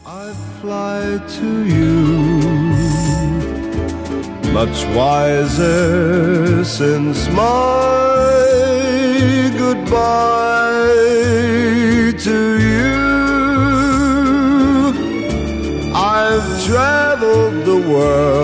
I fly to you, much wiser since my goodbye to you. I've traveled the world